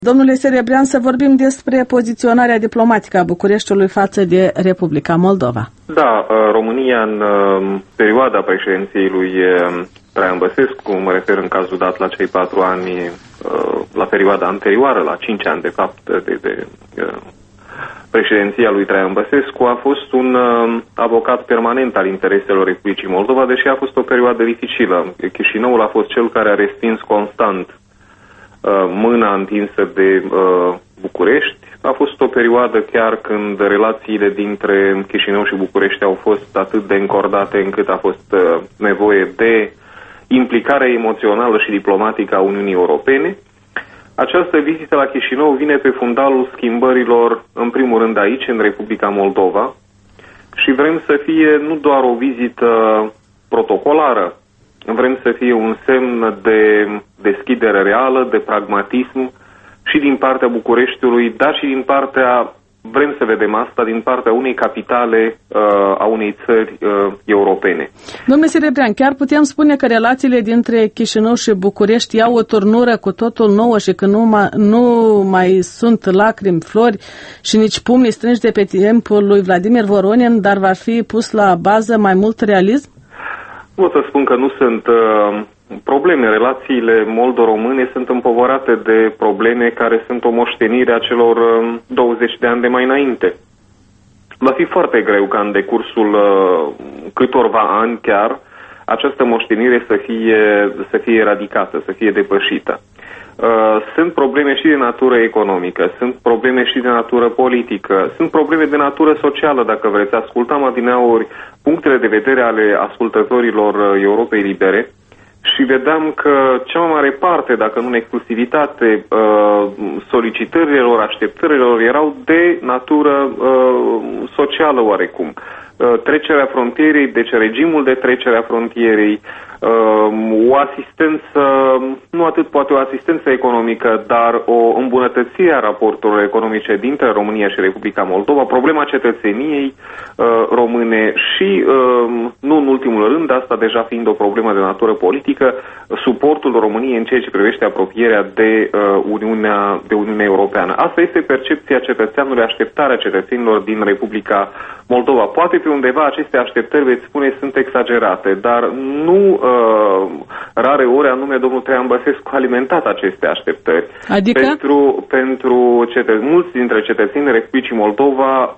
Domnule Serebrian, să vorbim despre poziționarea diplomatică a Bucureștiului față de Republica Moldova. Da, România în perioada președinției lui Traian Băsescu, mă refer în cazul dat la cei 4 ani, la perioada anterioară, la 5 ani de fapt de președinția lui Traian Băsescu, a fost un avocat permanent al intereselor Republicii Moldova, deși a fost o perioadă dificilă. Chișinăul a fost cel care a respins constant mâna întinsă de București. A fost o perioadă chiar când relațiile dintre Chișinău și București au fost atât de încordate încât a fost nevoie de implicare emoțională și diplomatică a Uniunii Europene. Această vizită la Chișinău vine pe fundalul schimbărilor, în primul rând aici, în Republica Moldova, și vrem să fie nu doar o vizită protocolară, vrem să fie un semn de deschidere reală, de pragmatism și din partea Bucureștiului, dar și din partea, vrem să vedem asta, din partea unei capitale a unei țări europene. Domnule Serebrian, chiar putem spune că relațiile dintre Chișinău și București iau o turnură cu totul nouă și că nu mai sunt lacrimi, flori și nici pumni strânși de pe timpul lui Vladimir Voronin, dar va fi pus la bază mai mult realism? Pot să spun că nu sunt probleme. Relațiile moldo-române sunt împovărate de probleme care sunt o moștenire a celor 20 de ani de mai înainte. Va fi foarte greu ca în decursul câtorva ani chiar această moștenire să fie eradicată, să fie depășită. Sunt probleme și de natură economică, sunt probleme și de natură politică, sunt probleme de natură socială, dacă vreți. Ascultam adineauri punctele de vedere ale ascultătorilor Europei Libere și vedeam că cea mai mare parte, dacă nu în exclusivitate, solicitărilor, așteptărilor erau de natură socială oarecum. Trecerea frontierei, deci regimul de trecere a frontierei, o asistență, nu atât poate o asistență economică, dar o îmbunătățire a raporturilor economice dintre România și Republica Moldova, problema cetățeniei române și, nu în ultimul rând, asta deja fiind o problemă de natură politică, suportul României în ceea ce privește apropierea de Uniunea Europeană. Asta este percepția cetățeanului, așteptarea cetățenilor din Republica Moldova. Poate pe undeva aceste așteptări, veți spune, sunt exagerate, dar nu rare ori anume domnul Traian Băsescu a alimentat aceste așteptări. Adică? Pentru mulți dintre cetățenii Republicii Moldova,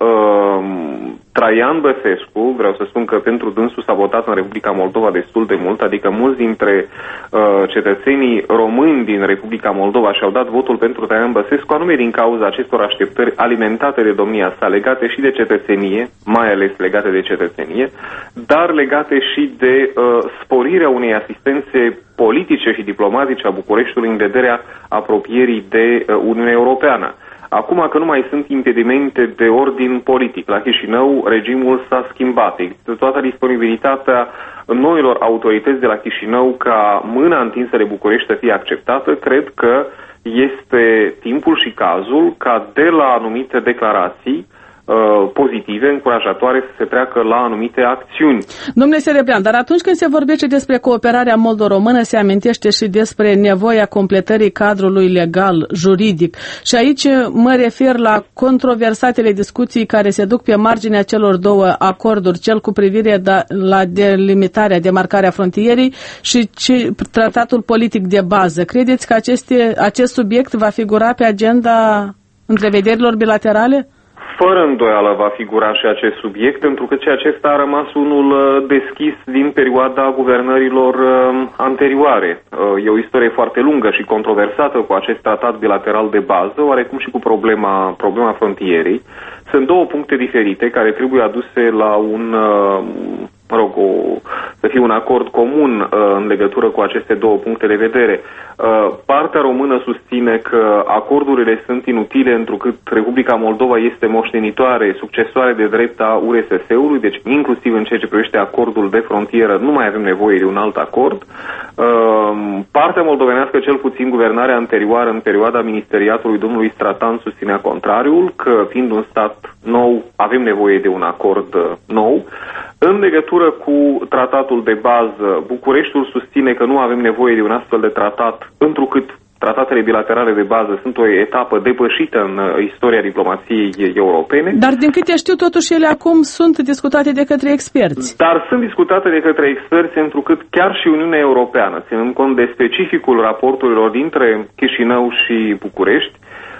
Traian Băsescu, vreau să spun că pentru dânsul s-a votat în Republica Moldova destul de mult, adică mulți dintre cetățenii români din Republica Moldova și-au dat votul pentru Traian Băsescu, anume din cauza acestor așteptări alimentate de domnia sa, legate și de cetățenie, mai ales legate de cetățenie, dar legate și de sporirea unei asistențe politice și diplomatice a Bucureștiului în vederea apropierii de Uniunea Europeană. Acum că nu mai sunt impedimente de ordin politic la Chișinău, regimul s-a schimbat. Există toată disponibilitatea noilor autorități de la Chișinău ca mâna întinsă de București să fie acceptată. Cred că este timpul și cazul ca de la anumite declarații pozitive, încurajatoare, să se treacă la anumite acțiuni. Domnule Serebrian, dar atunci când se vorbește despre cooperarea moldo-română, se amintește și despre nevoia completării cadrului legal, juridic. Și aici mă refer la controversatele discuții care se duc pe marginea celor două acorduri, cel cu privire la delimitarea, demarcarea frontierei și tratatul politic de bază. Credeți că acest subiect va figura pe agenda întrevederilor bilaterale? Fără îndoială va figura și acest subiect, pentru că acesta a rămas unul deschis din perioada guvernărilor anterioare. E o istorie foarte lungă și controversată cu acest tratat bilateral de bază, oarecum și cu problema frontierei. Sunt două puncte diferite care trebuie aduse la să fie un acord comun în legătură cu aceste două puncte de vedere. Partea română susține că acordurile sunt inutile întrucât Republica Moldova este moștenitoare, succesoare de drept a URSS-ului, deci inclusiv în ceea ce privește acordul de frontieră nu mai avem nevoie de un alt acord. Partea moldovenească, cel puțin guvernarea anterioară în perioada ministeriatului domnului Stratan, susținea contrariul, că fiind un stat nou avem nevoie de un acord nou. În legătură cu tratatul de bază, Bucureștiul susține că nu avem nevoie de un astfel de tratat, întrucât tratatele bilaterale de bază sunt o etapă depășită în istoria diplomației europene. Dar din câte știu, totuși ele acum sunt discutate de către experți. Dar sunt discutate de către experți, întrucât chiar și Uniunea Europeană, ținând cont de specificul raporturilor dintre Chișinău și București,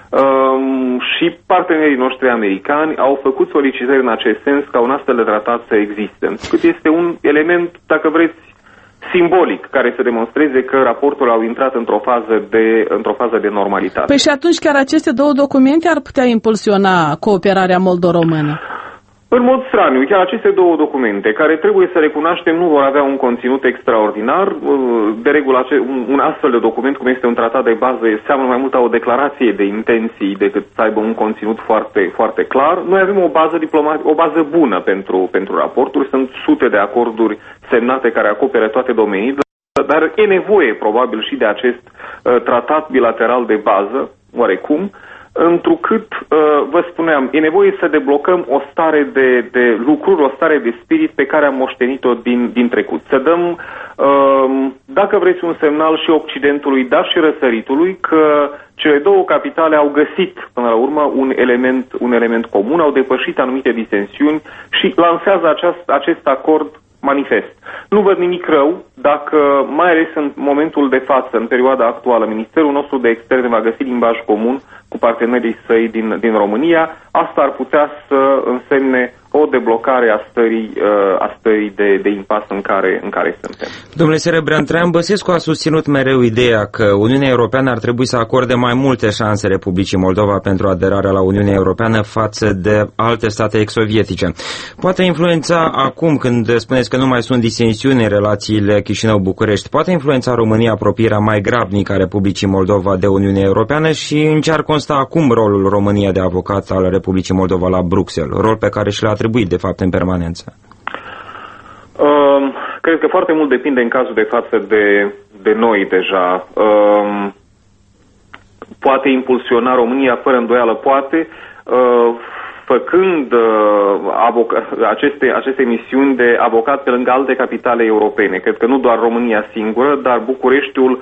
și partenerii noștri americani au făcut solicitări în acest sens ca un astfel de tratat să existe. Cât este un element, dacă vreți, simbolic, care să demonstreze că raportul au intrat într-o fază de normalitate. Păi și atunci chiar aceste două documente ar putea impulsiona cooperarea moldo-română? În mod straniu, chiar aceste două documente, care trebuie să recunoaștem nu vor avea un conținut extraordinar, de regulă un astfel de document, cum este un tratat de bază, seamănă mai mult a o declarație de intenții decât să aibă un conținut foarte, foarte clar. Noi avem o bază bună pentru raporturi, sunt sute de acorduri semnate care acoperă toate domeniile, dar e nevoie probabil și de acest tratat bilateral de bază, oarecum, întrucât, vă spuneam, e nevoie să deblocăm o stare de lucruri, o stare de spirit pe care am moștenit-o din trecut. Să dăm, dacă vreți, un semnal și Occidentului, dar și răsăritului, că cele două capitale au găsit, până la urmă, un element comun, au depășit anumite disensiuni și lansează acest acord manifest. Nu văd nimic rău dacă, mai ales în momentul de față, în perioada actuală, Ministerul nostru de Externe va găsi limbaj comun cu partenerii săi din România. Asta ar putea să însemne o deblocare a stării de impas în care suntem. Domnule Serebrean, Traian Băsescu a susținut mereu ideea că Uniunea Europeană ar trebui să acorde mai multe șanse Republicii Moldova pentru aderarea la Uniunea Europeană față de alte state ex-sovietice. Poate influența acum, când spuneți că nu mai sunt disensiuni în relațiile Chișinău-București, poate influența România apropierea mai grabnică a Republicii Moldova de Uniunea Europeană și în ce ar consta acum rolul României de avocat al Republicii Moldova la Bruxelles, rol pe care și l-a atribuit, de fapt, în permanență? Cred că foarte mult depinde în cazul de față de noi deja. Poate impulsiona România, fără îndoială poate, făcând aceste misiuni de avocat pe lângă alte capitale europene. Cred că nu doar România singură, dar Bucureștiul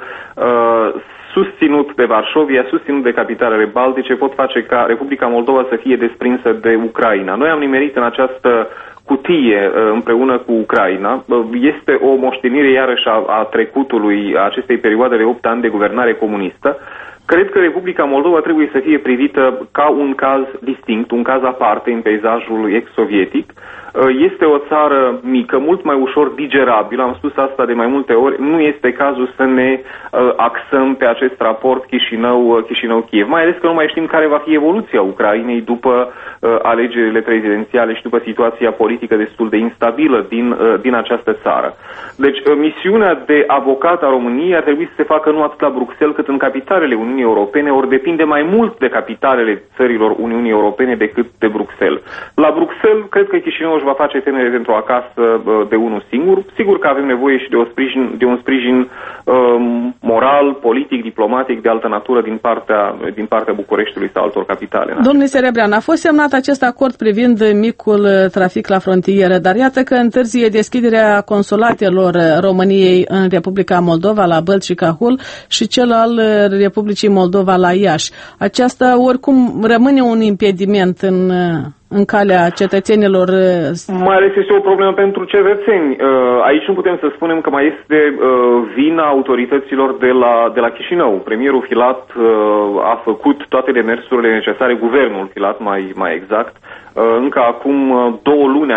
susținut de Varșovia, susținut de capitalele baltice, pot face ca Republica Moldova să fie desprinsă de Ucraina. Noi am nimerit în această cutie împreună cu Ucraina. Este o moștenire iarăși a trecutului, a acestei perioade de 8 ani de guvernare comunistă. Cred că Republica Moldova trebuie să fie privită ca un caz distinct, un caz aparte în peisajul ex-sovietic. Este o țară mică, mult mai ușor digerabilă, am spus asta de mai multe ori, nu este cazul să ne axăm pe acest raport Chișinău-Kiev, mai ales că nu mai știm care va fi evoluția Ucrainei după alegerile prezidențiale și după situația politică destul de instabilă din această țară. Deci, misiunea de avocat a României ar trebui să se facă nu atât la Bruxelles cât în capitalele Uniunii Europene, ori depinde mai mult de capitalele țărilor Uniunii Europene decât de Bruxelles. La Bruxelles, cred că Chișinău își va face temere pentru acasă de unul singur. Sigur că avem nevoie și de un sprijin moral, politic, diplomatic, de altă natură din partea Bucureștiului sau altor capitale. Domnule Serebrean, a fost semnat acest acord privind micul trafic la frontieră, dar iată că întârzie deschiderea consulatelor României în Republica Moldova la Bălți și Cahul și cel al Republicii Moldova la Iași. Aceasta oricum rămâne un impediment în calea cetățenilor. Mai ales este o problemă pentru cetățeni. Aici nu putem să spunem că mai este vina autorităților de la Chișinău. Premierul Filat a făcut toate demersurile necesare, guvernul Filat mai exact. Încă acum 2 luni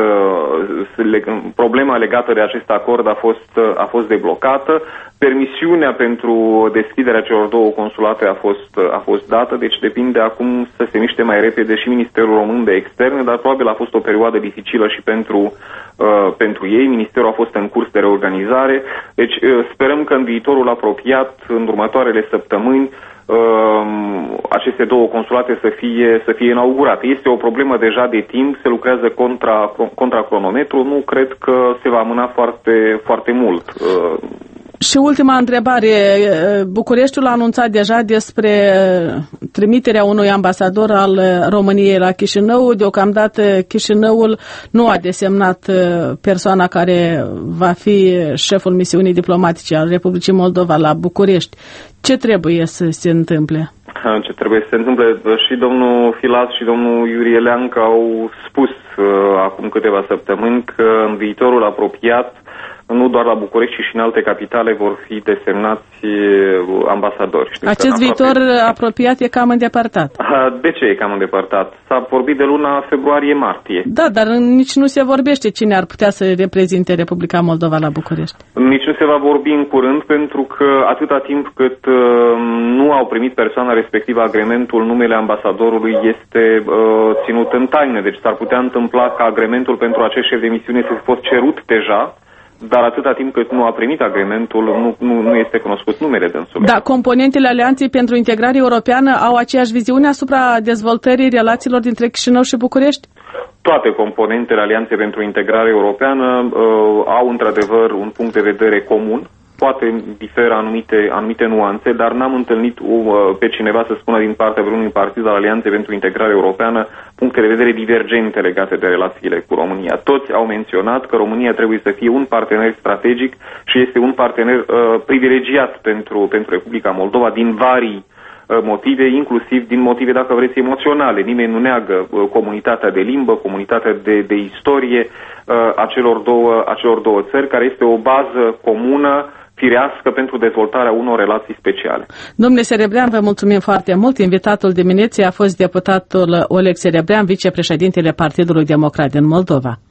problema legată de acest acord a fost deblocată. Permisiunea pentru deschiderea celor 2 consulate a fost dată, deci depinde acum să se miște mai repede și Ministerul Român de Externe, dar probabil a fost o perioadă dificilă și pentru ei. Ministerul a fost în curs de reorganizare, deci sperăm că în viitorul apropiat, în următoarele săptămâni, aceste 2 consulate să fie inaugurate. Este o problemă deja de timp, se lucrează contra cronometru, nu cred că se va amâna foarte, foarte mult. Și ultima întrebare. Bucureștiul a anunțat deja despre trimiterea unui ambasador al României la Chișinău. Deocamdată Chișinăul nu a desemnat persoana care va fi șeful misiunii diplomatice al Republicii Moldova la București. Ce trebuie să se întâmple? Ce trebuie să se întâmple? Și domnul Filat și domnul Iurie Leancă au spus acum câteva săptămâni că în viitorul apropiat, nu doar la București, ci și în alte capitale vor fi desemnați ambasadori. Acest viitor apropiat e cam îndepărtat. De ce e cam îndepărtat? S-a vorbit de luna februarie-martie. Da, dar nici nu se vorbește cine ar putea să reprezinte Republica Moldova la București. Nici nu se va vorbi în curând, pentru că atâta timp cât nu au primit persoana respectivă agrementul, numele ambasadorului este ținut în taină. Deci s-ar putea întâmpla ca agrementul pentru acest șef de misiune să fi fost cerut deja, dar atâta timp cât nu a primit agreementul, nu este cunoscut numele dânsului. Da, componentele Alianței pentru Integrare Europeană au aceeași viziune asupra dezvoltării relațiilor dintre Chișinău și București? Toate componentele Alianței pentru Integrare Europeană au într-adevăr un punct de vedere comun. Poate diferă anumite nuanțe, dar n-am întâlnit pe cineva să spună din partea vreunui partid al Alianței pentru Integrare Europeană puncte de vedere divergente legate de relațiile cu România. Toți au menționat că România trebuie să fie un partener strategic și este un partener privilegiat pentru Republica Moldova din varii motive, inclusiv din motive, dacă vreți, emoționale. Nimeni nu neagă comunitatea de limbă, comunitatea de istorie a celor două țări, care este o bază comună firească pentru dezvoltarea unor relații speciale. Domnule Serebrean, vă mulțumim foarte mult. Invitatul dimineții a fost deputatul Oleg Serebrean, vicepreședintele Partidului Democrat din Moldova.